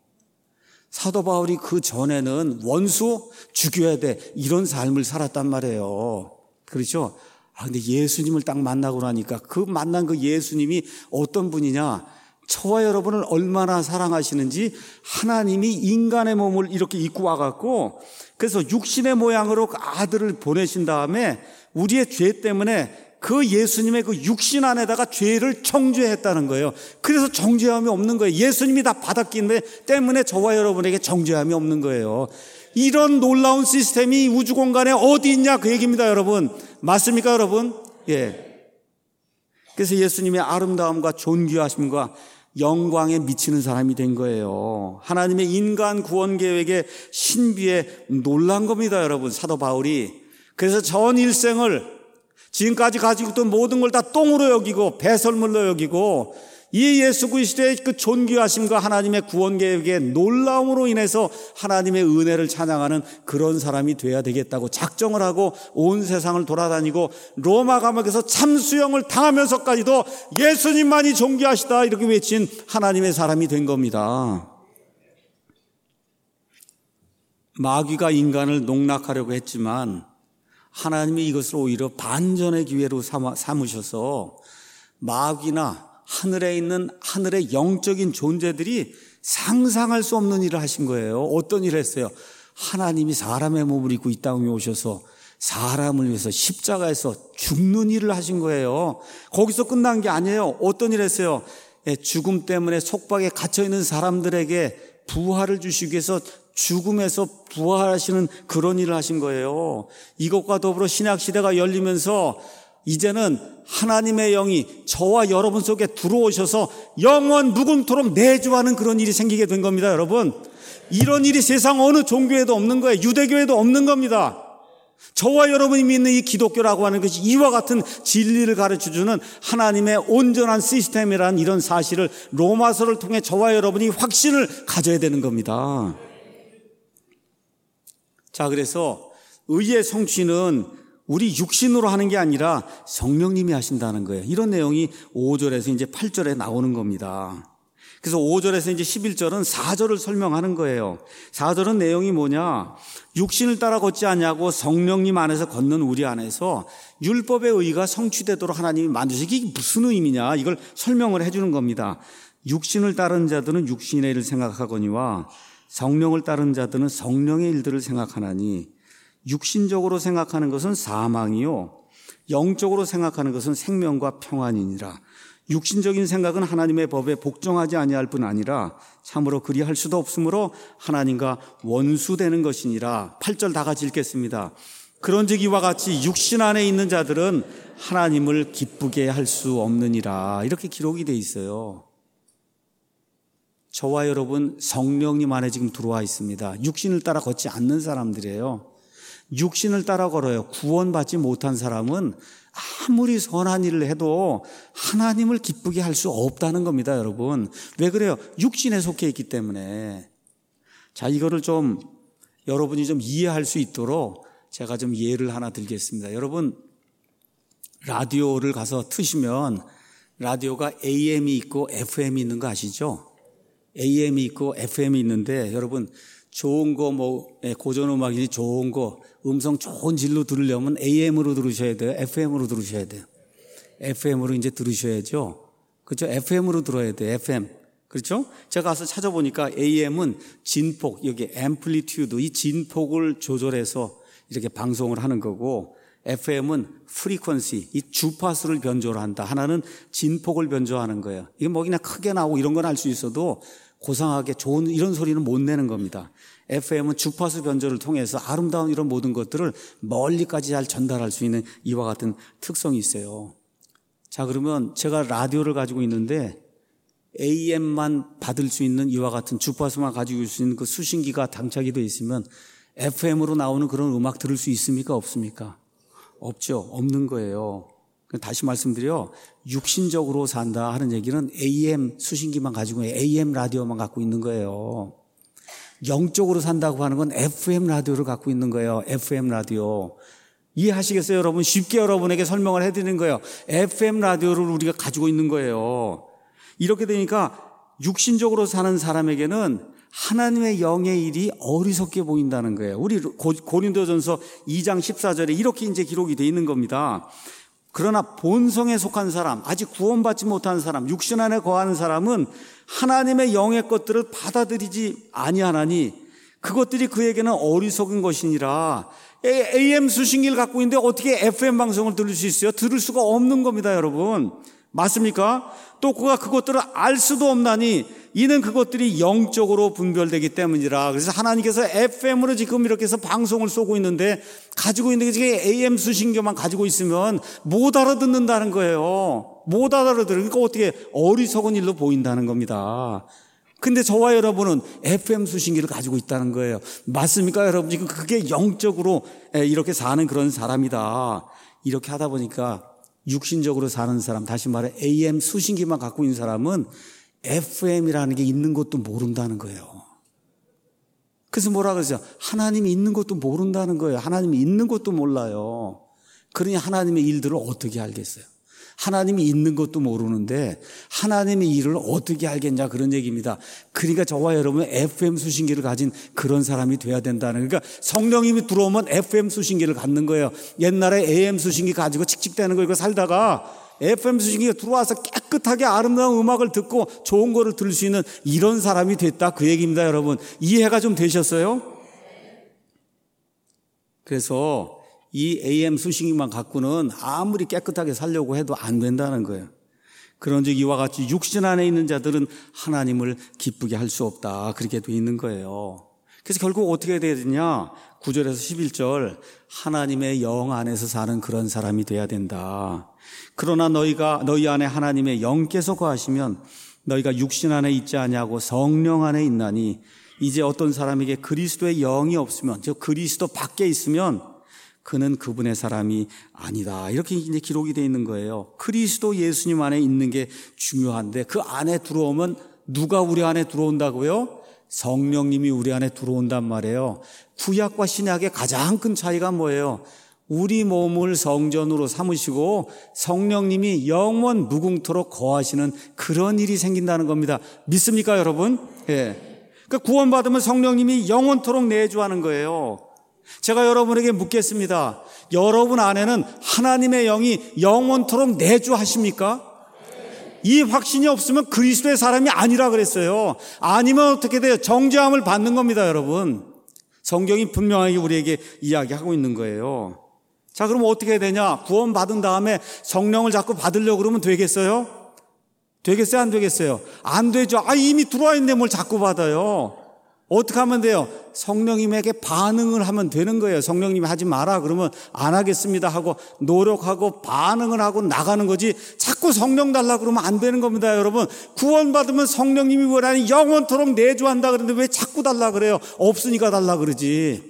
사도 바울이 그 전에는 원수 죽여야 돼, 이런 삶을 살았단 말이에요. 그렇죠? 아, 근데 예수님을 딱 만나고 나니까 그 만난 그 예수님이 어떤 분이냐? 저와 여러분을 얼마나 사랑하시는지 하나님이 인간의 몸을 이렇게 입고 와갖고 그래서 육신의 모양으로 그 아들을 보내신 다음에 우리의 죄 때문에 그 예수님의 그 육신 안에다가 죄를 정죄했다는 거예요. 그래서 정죄함이 없는 거예요. 예수님이 다 받았기 때문에 저와 여러분에게 정죄함이 없는 거예요. 이런 놀라운 시스템이 우주 공간에 어디 있냐 그 얘기입니다, 여러분. 맞습니까, 여러분? 예. 그래서 예수님의 아름다움과 존귀하심과 영광에 미치는 사람이 된 거예요. 하나님의 인간 구원 계획의 신비에 놀란 겁니다, 여러분, 사도 바울이. 그래서 전 일생을 지금까지 가지고 있던 모든 걸 다 똥으로 여기고 배설물로 여기고 이 예수 그리스도의 그 존귀하심과 하나님의 구원 계획의 놀라움으로 인해서 하나님의 은혜를 찬양하는 그런 사람이 돼야 되겠다고 작정을 하고 온 세상을 돌아다니고 로마 감옥에서 참수형을 당하면서까지도 예수님만이 존귀하시다 이렇게 외친 하나님의 사람이 된 겁니다. 마귀가 인간을 농락하려고 했지만 하나님이 이것을 오히려 반전의 기회로 삼으셔서 마귀나 하늘에 있는 하늘의 영적인 존재들이 상상할 수 없는 일을 하신 거예요. 어떤 일을 했어요? 하나님이 사람의 몸을 입고 이 땅에 오셔서 사람을 위해서 십자가에서 죽는 일을 하신 거예요. 거기서 끝난 게 아니에요. 어떤 일을 했어요? 죽음 때문에 속박에 갇혀있는 사람들에게 부활을 주시기 위해서 죽음에서 부활하시는 그런 일을 하신 거예요. 이것과 더불어 신약시대가 열리면서 이제는 하나님의 영이 저와 여러분 속에 들어오셔서 영원 무궁토록 내주하는 그런 일이 생기게 된 겁니다, 여러분. 이런 일이 세상 어느 종교에도 없는 거예요. 유대교에도 없는 겁니다. 저와 여러분이 믿는 이 기독교라고 하는 것이 이와 같은 진리를 가르쳐주는 하나님의 온전한 시스템이라는 이런 사실을 로마서를 통해 저와 여러분이 확신을 가져야 되는 겁니다. 자, 그래서 의의 성취는 우리 육신으로 하는 게 아니라 성령님이 하신다는 거예요. 이런 내용이 오 절에서 이제 팔 절에 나오는 겁니다. 그래서 오 절에서 이제 십일 절은 사 절을 설명하는 거예요. 사 절은 내용이 뭐냐? 육신을 따라 걷지 않냐고 성령님 안에서 걷는 우리 안에서 율법의 의가 성취되도록 하나님이 만드시기, 이게 무슨 의미냐? 이걸 설명을 해주는 겁니다. 육신을 따른 자들은 육신의 일을 생각하거니와 성령을 따른 자들은 성령의 일들을 생각하나니 육신적으로 생각하는 것은 사망이요 영적으로 생각하는 것은 생명과 평안이니라. 육신적인 생각은 하나님의 법에 복종하지 아니할 뿐 아니라 참으로 그리할 수도 없으므로 하나님과 원수되는 것이니라. 팔 절 다 같이 읽겠습니다. 그런즉 이와 같이 육신 안에 있는 자들은 하나님을 기쁘게 할 수 없느니라. 이렇게 기록이 돼 있어요. 저와 여러분 성령님 안에 지금 들어와 있습니다. 육신을 따라 걷지 않는 사람들이에요. 육신을 따라 걸어요. 구원받지 못한 사람은 아무리 선한 일을 해도 하나님을 기쁘게 할 수 없다는 겁니다, 여러분. 왜 그래요? 육신에 속해 있기 때문에. 자, 이거를 좀 여러분이 좀 이해할 수 있도록 제가 좀 예를 하나 들겠습니다. 여러분, 라디오를 가서 트시면 라디오가 에이엠이 있고 에프엠이 있는 거 아시죠? 에이엠이 있고 에프엠이 있는데 여러분 좋은 거 뭐 고전 음악이니 좋은 거 음성 좋은 질로 들으려면 에이엠으로 들으셔야 돼요. 에프엠으로 들으셔야 돼요. 에프엠으로 이제 들으셔야죠. 그렇죠? 에프엠으로 들어야 돼요. 에프엠. 그렇죠? 제가 가서 찾아보니까 에이엠은 진폭, 여기 앰플리튜드, 이 진폭을 조절해서 이렇게 방송을 하는 거고 에프엠은 프리퀀시, 이 주파수를 변조를 한다. 하나는 진폭을 변조하는 거예요. 이게 뭐 그냥 크게 나오고 이런 건 알 수 있어도 고상하게 좋은 이런 소리는 못 내는 겁니다. 에프엠은 주파수 변조를 통해서 아름다운 이런 모든 것들을 멀리까지 잘 전달할 수 있는 이와 같은 특성이 있어요. 자, 그러면 제가 라디오를 가지고 있는데 에이엠만 받을 수 있는 이와 같은 주파수만 가지고 있을 수 있는 그 수신기가 장착이 되어 있으면 에프엠으로 나오는 그런 음악 들을 수 있습니까? 없습니까? 없죠. 없는 거예요. 다시 말씀드려, 육신적으로 산다 하는 얘기는 에이엠 수신기만 가지고 에이엠 라디오만 갖고 있는 거예요. 영적으로 산다고 하는 건 에프엠 라디오를 갖고 있는 거예요. 에프엠 라디오. 이해하시겠어요, 여러분? 쉽게 여러분에게 설명을 해드리는 거예요. 에프엠 라디오를 우리가 가지고 있는 거예요. 이렇게 되니까 육신적으로 사는 사람에게는 하나님의 영의 일이 어리석게 보인다는 거예요. 우리 고린도전서 이 장 십사 절에 이렇게 이제 기록이 되어 있는 겁니다. 그러나 본성에 속한 사람, 아직 구원받지 못한 사람, 육신 안에 거하는 사람은 하나님의 영의 것들을 받아들이지 아니하나니 그것들이 그에게는 어리석은 것이니라. 에이엠 수신기를 갖고 있는데 어떻게 에프엠 방송을 들을 수 있어요? 들을 수가 없는 겁니다, 여러분. 맞습니까? 또 그가 그것들을 알 수도 없나니 이는 그것들이 영적으로 분별되기 때문이라. 그래서 하나님께서 에프엠으로 지금 이렇게 해서 방송을 쏘고 있는데 가지고 있는 게 지금 에이엠 수신기만 가지고 있으면 못 알아듣는다는 거예요. 못 알아들으니까 그러니까 어떻게 어리석은 일로 보인다는 겁니다. 근데 저와 여러분은 에프엠 수신기를 가지고 있다는 거예요. 맞습니까, 여러분? 지금 그게 영적으로 이렇게 사는 그런 사람이다. 이렇게 하다 보니까 육신적으로 사는 사람, 다시 말해 에이엠 수신기만 갖고 있는 사람은 에프엠이라는 게 있는 것도 모른다는 거예요. 그래서 뭐라 그러죠? 하나님이 있는 것도 모른다는 거예요. 하나님이 있는 것도 몰라요. 그러니 하나님의 일들을 어떻게 알겠어요? 하나님이 있는 것도 모르는데 하나님의 일을 어떻게 알겠냐, 그런 얘기입니다. 그러니까 저와 여러분은 에프엠 수신기를 가진 그런 사람이 돼야 된다는, 그러니까 성령님이 들어오면 에프엠 수신기를 갖는 거예요. 옛날에 에이엠 수신기 가지고 칙칙대는 거 이거 살다가 에프엠 수신기가 들어와서 깨끗하게 아름다운 음악을 듣고 좋은 거를 들을 수 있는 이런 사람이 됐다, 그 얘기입니다. 여러분, 이해가 좀 되셨어요? 그래서 이 에이엠 수신기만 갖고는 아무리 깨끗하게 살려고 해도 안 된다는 거예요. 그런즉 이와 같이 육신 안에 있는 자들은 하나님을 기쁘게 할 수 없다, 그렇게 돼 있는 거예요. 그래서 결국 어떻게 돼야 되냐, 구 절에서 십일 절, 하나님의 영 안에서 사는 그런 사람이 돼야 된다. 그러나 너희가 너희 안에 하나님의 영께서 거하시면 너희가 육신 안에 있지 아니하고 성령 안에 있나니 이제 어떤 사람에게 그리스도의 영이 없으면, 즉 그리스도 밖에 있으면 그는 그분의 사람이 아니다. 이렇게 이제 기록이 되어 있는 거예요. 그리스도 예수님 안에 있는 게 중요한데 그 안에 들어오면 누가 우리 안에 들어온다고요? 성령님이 우리 안에 들어온단 말이에요. 구약과 신약의 가장 큰 차이가 뭐예요? 우리 몸을 성전으로 삼으시고 성령님이 영원 무궁토록 거하시는 그런 일이 생긴다는 겁니다. 믿습니까, 여러분? 예. 그러니까 구원받으면 성령님이 영원토록 내주하는 거예요. 제가 여러분에게 묻겠습니다. 여러분 안에는 하나님의 영이 영원토록 내주하십니까? 이 확신이 없으면 그리스도의 사람이 아니라 그랬어요. 아니면 어떻게 돼요? 정죄함을 받는 겁니다, 여러분. 성경이 분명하게 우리에게 이야기하고 있는 거예요. 자, 그럼 어떻게 해야 되냐? 구원 받은 다음에 성령을 자꾸 받으려고 그러면 되겠어요? 되겠어요? 안 되겠어요? 안 되죠. 아, 이미 들어와 있는데 뭘 자꾸 받아요? 어떻게 하면 돼요? 성령님에게 반응을 하면 되는 거예요. 성령님이 하지 마라 그러면 안 하겠습니다 하고 노력하고 반응을 하고 나가는 거지, 자꾸 성령 달라 그러면 안 되는 겁니다, 여러분. 구원받으면 성령님이 뭐라니 영원토록 내주한다 그러는데 왜 자꾸 달라 그래요? 없으니까 달라 그러지.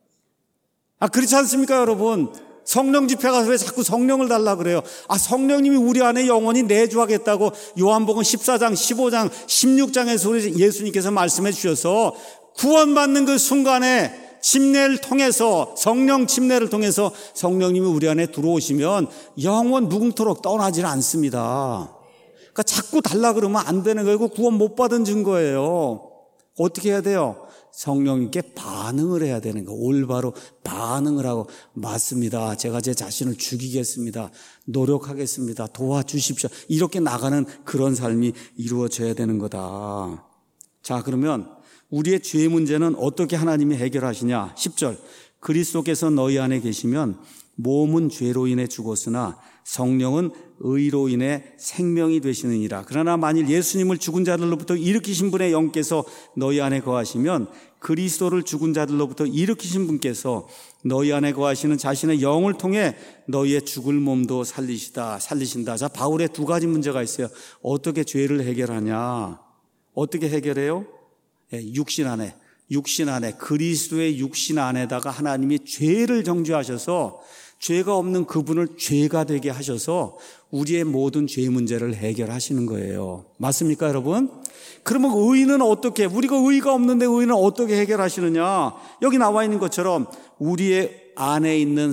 아, 그렇지 않습니까, 여러분? 성령 집회 가서 왜 자꾸 성령을 달라 그래요? 아, 성령님이 우리 안에 영원히 내주하겠다고 요한복음 십사 장, 십오 장, 십육 장에서 예수님께서 말씀해 주셔서 구원받는 그 순간에 침례를 통해서, 성령 침례를 통해서 성령님이 우리 안에 들어오시면 영원 무궁토록 떠나질 않습니다. 그러니까 자꾸 달라 그러면 안 되는 거예요. 구원 못 받은 증거예요. 어떻게 해야 돼요? 성령님께 반응을 해야 되는 거. 올바로 반응을 하고, 맞습니다, 제가 제 자신을 죽이겠습니다, 노력하겠습니다, 도와주십시오, 이렇게 나가는 그런 삶이 이루어져야 되는 거다. 자, 그러면 우리의 죄 문제는 어떻게 하나님이 해결하시냐? 십 절, 그리스도께서 너희 안에 계시면 몸은 죄로 인해 죽었으나 성령은 의로 인해 생명이 되시느니라. 그러나 만일 예수님을 죽은 자들로부터 일으키신 분의 영께서 너희 안에 거하시면 그리스도를 죽은 자들로부터 일으키신 분께서 너희 안에 거하시는 자신의 영을 통해 너희의 죽을 몸도 살리시다, 살리신다. 자, 바울의 두 가지 문제가 있어요. 어떻게 죄를 해결하냐? 어떻게 해결해요? 예, 육신 안에, 육신 안에, 그리스도의 육신 안에다가 하나님이 죄를 정죄하셔서 죄가 없는 그분을 죄가 되게 하셔서 우리의 모든 죄 문제를 해결하시는 거예요. 맞습니까, 여러분? 그러면 의는 어떻게, 우리가 의가 없는데 의는 어떻게 해결하시느냐? 여기 나와 있는 것처럼 우리의 안에 있는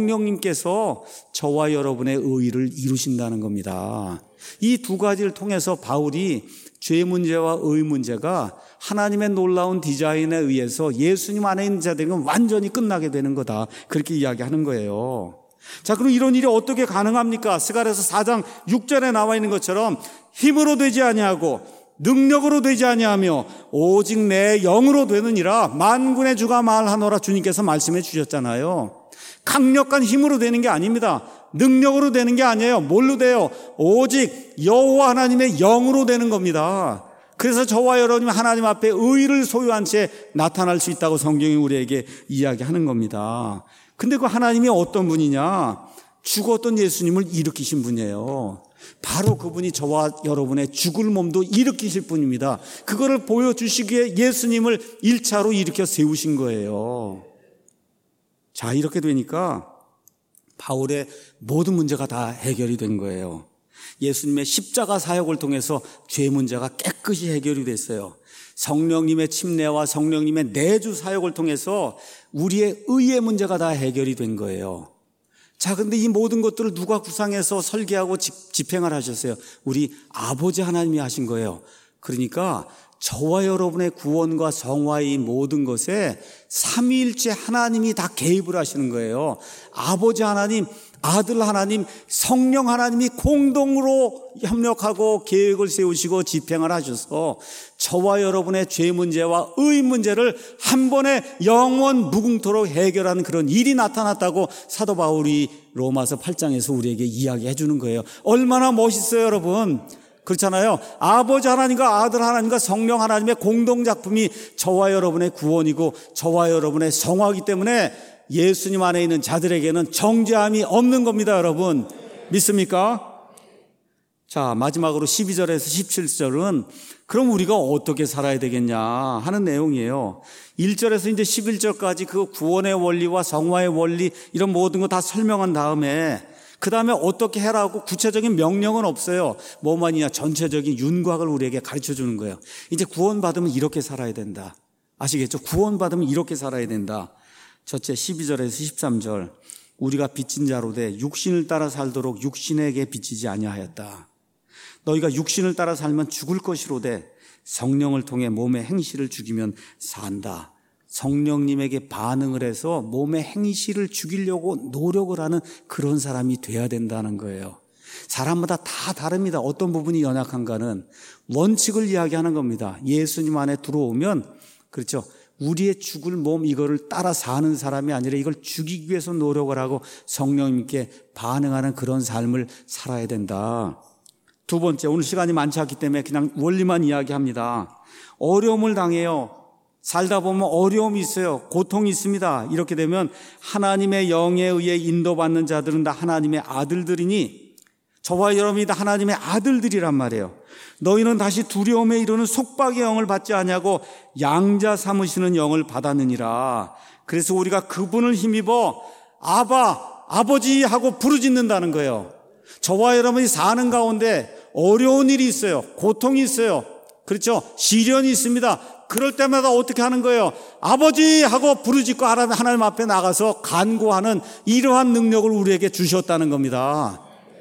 성령님께서 저와 여러분의 의를 이루신다는 겁니다. 이 두 가지를 통해서 바울이 죄 문제와 의 문제가 하나님의 놀라운 디자인에 의해서 예수님 안에 있는 자들은 완전히 끝나게 되는 거다. 그렇게 이야기하는 거예요. 자, 그럼 이런 일이 어떻게 가능합니까? 스가랴서 사 장 육 절에 나와 있는 것처럼 힘으로 되지 아니하고 능력으로 되지 아니하며 오직 내 영으로 되느니라 만군의 주가 말하노라. 주님께서 말씀해 주셨잖아요. 강력한 힘으로 되는 게 아닙니다. 능력으로 되는 게 아니에요. 뭘로 돼요? 오직 여호와 하나님의 영으로 되는 겁니다. 그래서 저와 여러분이 하나님 앞에 의를 소유한 채 나타날 수 있다고 성경이 우리에게 이야기하는 겁니다. 근데 그 하나님이 어떤 분이냐? 죽었던 예수님을 일으키신 분이에요. 바로 그분이 저와 여러분의 죽을 몸도 일으키실 분입니다. 그거를 보여주시기에 예수님을 일 차로 일으켜 세우신 거예요. 자, 이렇게 되니까 바울의 모든 문제가 다 해결이 된 거예요. 예수님의 십자가 사역을 통해서 죄 문제가 깨끗이 해결이 됐어요. 성령님의 침례와 성령님의 내주 사역을 통해서 우리의 의의 문제가 다 해결이 된 거예요. 자, 근데 이 모든 것들을 누가 구상해서 설계하고 집행을 하셨어요? 우리 아버지 하나님이 하신 거예요. 그러니까 저와 여러분의 구원과 성화의 모든 것에 삼위일체 하나님이 다 개입을 하시는 거예요. 아버지 하나님, 아들 하나님, 성령 하나님이 공동으로 협력하고 계획을 세우시고 집행을 하셔서 저와 여러분의 죄 문제와 의 문제를 한 번에 영원 무궁토록 해결하는 그런 일이 나타났다고 사도 바울이 로마서 팔 장에서 우리에게 이야기해 주는 거예요. 얼마나 멋있어요, 여러분. 그렇잖아요. 아버지 하나님과 아들 하나님과 성령 하나님의 공동작품이 저와 여러분의 구원이고 저와 여러분의 성화이기 때문에 예수님 안에 있는 자들에게는 정죄함이 없는 겁니다, 여러분. 믿습니까? 자, 마지막으로 십이 절에서 십칠 절은 그럼 우리가 어떻게 살아야 되겠냐 하는 내용이에요. 일 절에서 이제 십일 절까지 그 구원의 원리와 성화의 원리 이런 모든 거 다 설명한 다음에 그 다음에 어떻게 해라고 구체적인 명령은 없어요. 뭐만이냐 전체적인 윤곽을 우리에게 가르쳐 주는 거예요. 이제 구원받으면 이렇게 살아야 된다. 아시겠죠? 구원받으면 이렇게 살아야 된다. 첫째 십이 절에서 십삼 절 우리가 빚진 자로 돼 육신을 따라 살도록 육신에게 빚지지 아니하였다. 너희가 육신을 따라 살면 죽을 것이로되 성령을 통해 몸의 행실을 죽이면 산다. 성령님에게 반응을 해서 몸의 행실을 죽이려고 노력을 하는 그런 사람이 돼야 된다는 거예요. 사람마다 다 다릅니다. 어떤 부분이 연약한가는 원칙을 이야기하는 겁니다. 예수님 안에 들어오면 그렇죠. 우리의 죽을 몸 이거를 따라 사는 사람이 아니라 이걸 죽이기 위해서 노력을 하고 성령님께 반응하는 그런 삶을 살아야 된다. 두 번째, 오늘 시간이 많지 않기 때문에 그냥 원리만 이야기합니다. 어려움을 당해요. 살다 보면 어려움이 있어요. 고통이 있습니다. 이렇게 되면 하나님의 영에 의해 인도받는 자들은 다 하나님의 아들들이니 저와 여러분이 다 하나님의 아들들이란 말이에요. 너희는 다시 두려움에 이르는 속박의 영을 받지 아니하고 양자 삼으시는 영을 받았느니라. 그래서 우리가 그분을 힘입어 아바, 아버지 하고 부르짖는다는 거예요. 저와 여러분이 사는 가운데 어려운 일이 있어요. 고통이 있어요. 그렇죠? 시련이 있습니다. 그럴 때마다 어떻게 하는 거예요? 아버지 하고 부르짖고 하나님 앞에 나가서 간구하는 이러한 능력을 우리에게 주셨다는 겁니다.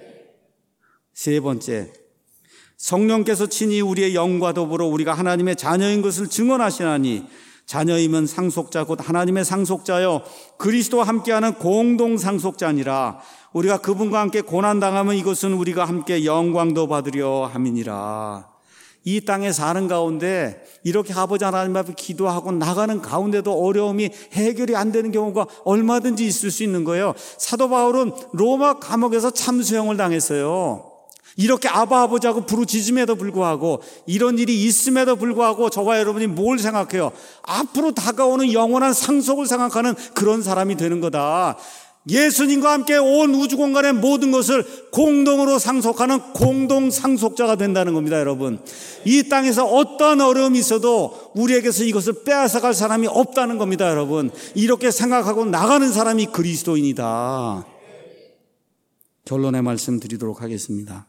세 번째, 성령께서 친히 우리의 영과 더불어 우리가 하나님의 자녀인 것을 증언하시나니 자녀이면 상속자 곧 하나님의 상속자여 그리스도와 함께하는 공동 상속자니라. 우리가 그분과 함께 고난당하면 이것은 우리가 함께 영광도 받으려 함이니라. 이 땅에 사는 가운데 이렇게 아버지 하나님 앞에 기도하고 나가는 가운데도 어려움이 해결이 안 되는 경우가 얼마든지 있을 수 있는 거예요. 사도 바울은 로마 감옥에서 참수형을 당했어요. 이렇게 아바 아버지하고 부르짖음에도 불구하고 이런 일이 있음에도 불구하고 저와 여러분이 뭘 생각해요? 앞으로 다가오는 영원한 상속을 생각하는 그런 사람이 되는 거다. 예수님과 함께 온 우주 공간의 모든 것을 공동으로 상속하는 공동 상속자가 된다는 겁니다, 여러분. 이 땅에서 어떠한 어려움이 있어도 우리에게서 이것을 빼앗아갈 사람이 없다는 겁니다, 여러분. 이렇게 생각하고 나가는 사람이 그리스도인이다. 결론의 말씀 드리도록 하겠습니다.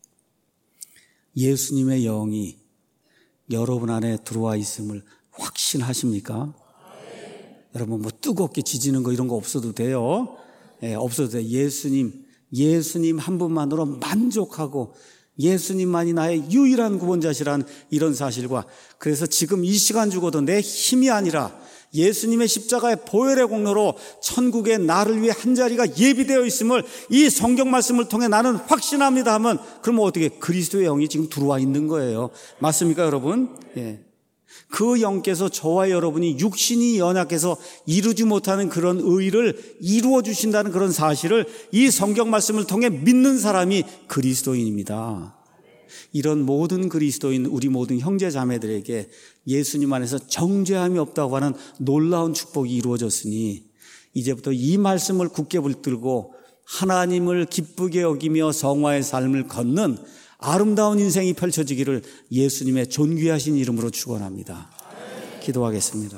예수님의 영이 여러분 안에 들어와 있음을 확신하십니까? 여러분 뭐 뜨겁게 지지는 거 이런 거 없어도 돼요. 예, 없어도 돼요. 예수님, 예수님 한 분만으로 만족하고 예수님만이 나의 유일한 구원자시란 이런 사실과, 그래서 지금 이 시간 죽어도 내 힘이 아니라 예수님의 십자가의 보혈의 공로로 천국에 나를 위해 한 자리가 예비되어 있음을 이 성경 말씀을 통해 나는 확신합니다 하면, 그러면 어떻게 그리스도의 영이 지금 들어와 있는 거예요. 맞습니까, 여러분? 예. 그 영께서 저와 여러분이 육신이 연약해서 이루지 못하는 그런 의를 이루어 주신다는 그런 사실을 이 성경 말씀을 통해 믿는 사람이 그리스도인입니다. 이런 모든 그리스도인 우리 모든 형제 자매들에게 예수님 안에서 정죄함이 없다고 하는 놀라운 축복이 이루어졌으니 이제부터 이 말씀을 굳게 붙들고 하나님을 기쁘게 여기며 성화의 삶을 걷는 아름다운 인생이 펼쳐지기를 예수님의 존귀하신 이름으로 축원합니다. 기도하겠습니다.